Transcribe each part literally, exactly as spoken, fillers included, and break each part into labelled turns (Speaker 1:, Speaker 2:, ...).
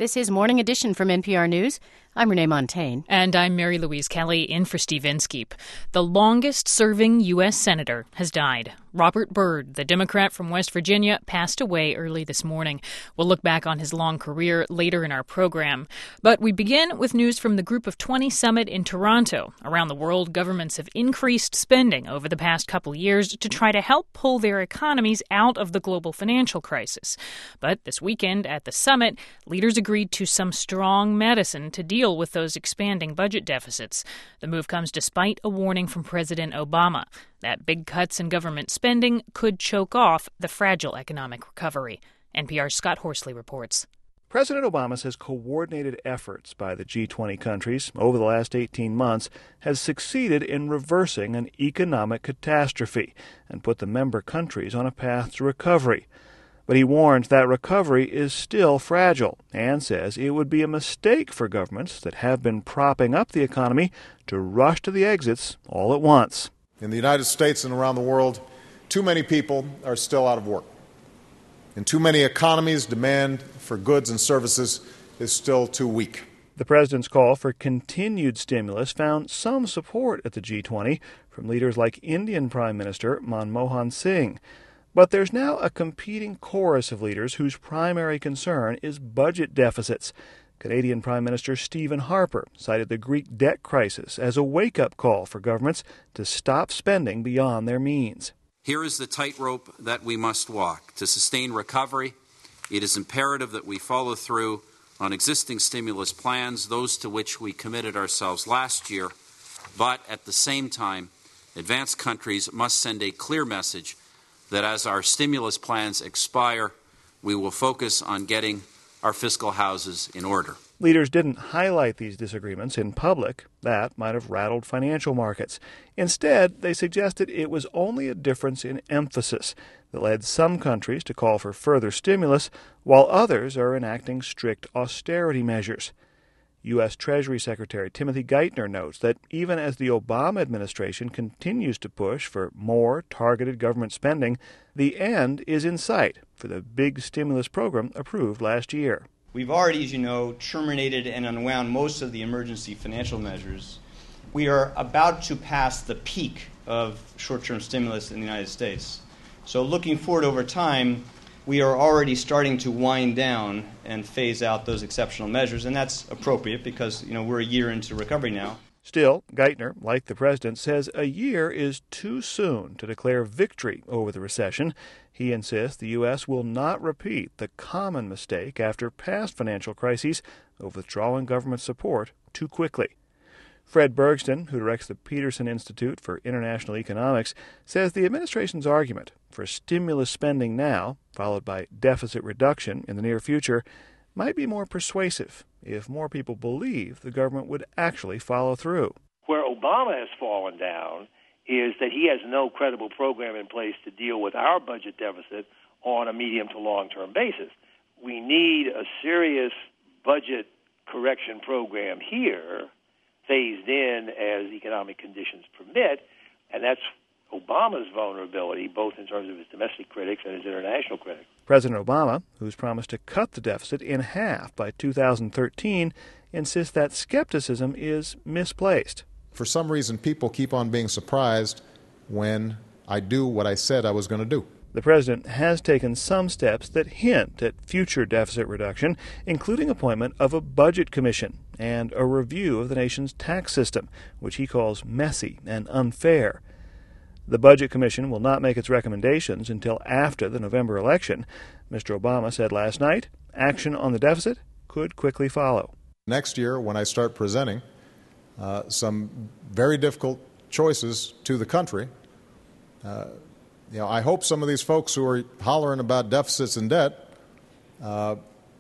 Speaker 1: This is Morning Edition from N P R News. I'm Renee Montagne.
Speaker 2: And I'm Mary Louise Kelly, in for Steve Inskeep. The longest-serving U S senator has died. Robert Byrd, the Democrat from West Virginia, passed away early this morning. We'll look back on his long career later in our program. But we begin with news from the Group of twenty summit in Toronto. Around the world, governments have increased spending over the past couple years to try to help pull their economies out of the global financial crisis. But this weekend at the summit, leaders agreed to some strong medicine to deal with those expanding budget deficits. The move comes despite a warning from President Obama that big cuts in government spending could choke off the fragile economic recovery. N P R's Scott Horsley reports.
Speaker 3: President Obama says coordinated efforts by the G twenty countries over the last eighteen months has succeeded in reversing an economic catastrophe and put the member countries on a path to recovery. But he warns that recovery is still fragile and says it would be a mistake for governments that have been propping up the economy to rush to the exits all at once.
Speaker 4: In the United States and around the world, too many people are still out of work. In too many economies, demand for goods and services is still too weak.
Speaker 3: The president's call for continued stimulus found some support at the G twenty from leaders like Indian Prime Minister Manmohan Singh. But there's now a competing chorus of leaders whose primary concern is budget deficits. Canadian Prime Minister Stephen Harper cited the Greek debt crisis as a wake-up call for governments to stop spending beyond their means.
Speaker 5: Here is the tightrope that we must walk. To sustain recovery, it is imperative that we follow through on existing stimulus plans, those to which we committed ourselves last year. But at the same time, advanced countries must send a clear message that as our stimulus plans expire, we will focus on getting our fiscal houses in order.
Speaker 3: Leaders didn't highlight these disagreements in public. That might have rattled financial markets. Instead, they suggested it was only a difference in emphasis that led some countries to call for further stimulus, while others are enacting strict austerity measures. U S. Treasury Secretary Timothy Geithner notes that even as the Obama administration continues to push for more targeted government spending, the end is in sight for the big stimulus program approved last year.
Speaker 6: We've already, as you know, terminated and unwound most of the emergency financial measures. We are about to pass the peak of short-term stimulus in the United States. So looking forward over time, we are already starting to wind down and phase out those exceptional measures, and that's appropriate because, you know, we're a year into recovery now.
Speaker 3: Still, Geithner, like the president, says a year is too soon to declare victory over the recession. He insists the U S will not repeat the common mistake after past financial crises of withdrawing government support too quickly. Fred Bergston, who directs the Peterson Institute for International Economics, says the administration's argument for stimulus spending now, followed by deficit reduction in the near future, might be more persuasive if more people believe the government would actually follow through.
Speaker 7: Where Obama has fallen down is that he has no credible program in place to deal with our budget deficit on a medium to long-term basis. We need a serious budget correction program here, phased in as economic conditions permit, and that's Obama's vulnerability, both in terms of his domestic critics and his international critics.
Speaker 3: President Obama, who's promised to cut the deficit in half by two thousand thirteen, insists that skepticism is misplaced.
Speaker 4: For some reason, people keep on being surprised when I do what I said I was going to do.
Speaker 3: The president has taken some steps that hint at future deficit reduction, including appointment of a budget commission and a review of the nation's tax system, which he calls messy and unfair. The Budget Commission will not make its recommendations until after the November election. Mister Obama said last night action on the deficit could quickly follow.
Speaker 4: Next year, when I start presenting uh, some very difficult choices to the country, uh, you know, I hope some of these folks who are hollering about deficits and debt uh,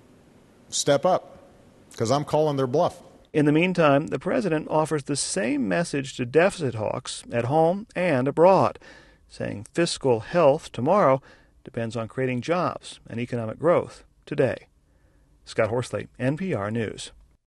Speaker 4: step up, because I'm calling their bluff.
Speaker 3: In the meantime, the president offers the same message to deficit hawks at home and abroad, saying fiscal health tomorrow depends on creating jobs and economic growth today. Scott Horsley, N P R News.